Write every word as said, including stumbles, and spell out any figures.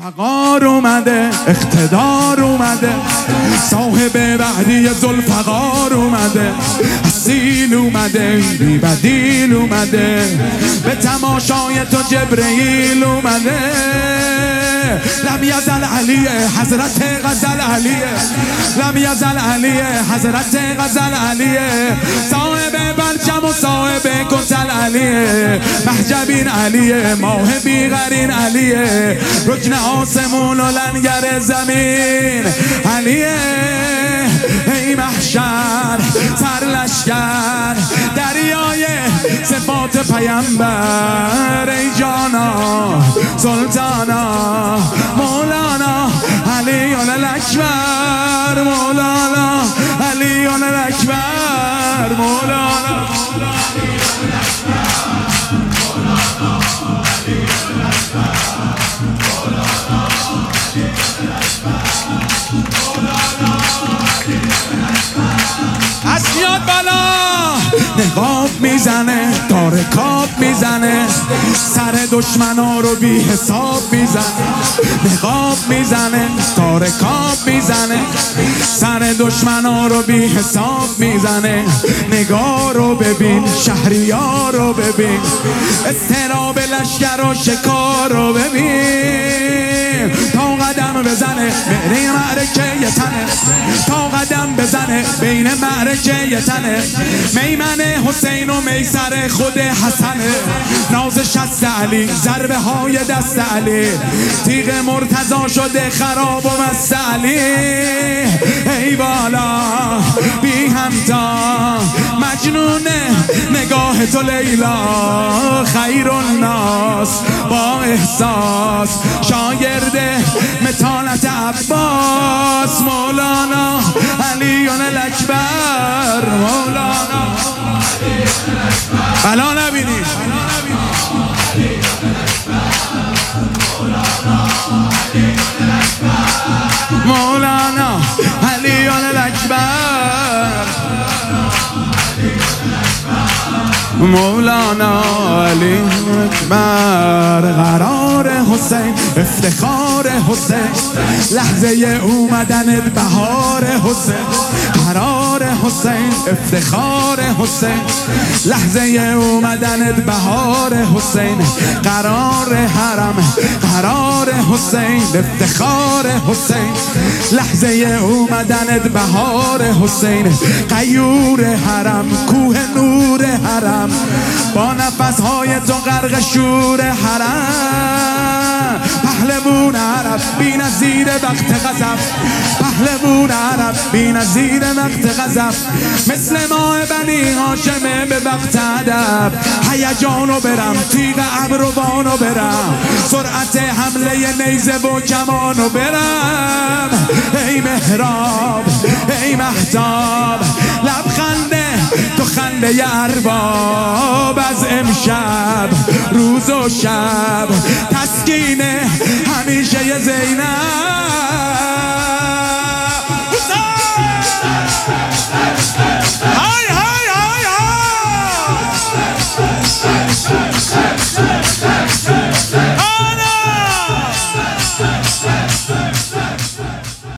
وقار اومده، اقتدار اومده، صاحب بعدی ذوالفقار اومده، اصیل اومده، بی بدیل اومده، به تماشای تو جبرئیل اومده. لم یزل علی حضرت غزل علی، لم یزل علی حضرت غزل علی، صاحب برجم و صاحب کتل علی، محجبین علی، ماه بیغرین علی، رکن آسمون و لنگر زمین علی. ای محشر سرلشکر دریای صفات پیامبر، ای جانا سلطانا مولانا علی الاکبر، مولانا علی الاکبر، مولانا اسیاد بالا نقاب میزنه، داره کاب میزنه، سر دشمنا رو بی حساب میزنه. نقاب میزنه، داره کاب میزنه، سر دشمنا رو بی حساب میزنه. نگاه رو ببین، شهریار رو ببین، استراب لشکر و شکار رو ببین. تا قدم بزنه بین معرکه یه تنه، تا قدم بزنه بین معرکه یه تنه. میمن حسین و میسر خود حسنه، ناز شست علی، ضربه های دست علی، تیغ مرتضا شده خراب و مست علی. ای بالا بی همتا مجنونه نگاه تو لیلا، خیر الناس با احساس، شاگرد متانت عباس، مولانا علی الاکبر، مولانا بلا نبینی مولانا علی الاکبر، مولانا علی اکبر. قرار حسین، افتخار حسین، لحظه اومدن بهار حسین. قرار حسین، افتخار حسین، لحظه اومدن بهار حسین. قرار حرم، قرار حسین، افتخار حسین، لحظه اومدن بهار حسین. غیور حرم، کوه نور حرم، با نفسهای تو غرق شور حرم. پهلوون عرب بی نظیر وقت غضب، پهلوون عرب بی نظیر وقت غضب، مثل ماه بنی هاشمه به وقت ادب. هیجانو برم، تیغ ابروانو برم، سرعت حمله نیزه و کمانو برم. ای مهراب، ای مهتاب، لبخنده تو خنده ارباب، از امشب روز و شب تسکین همیشه زینب.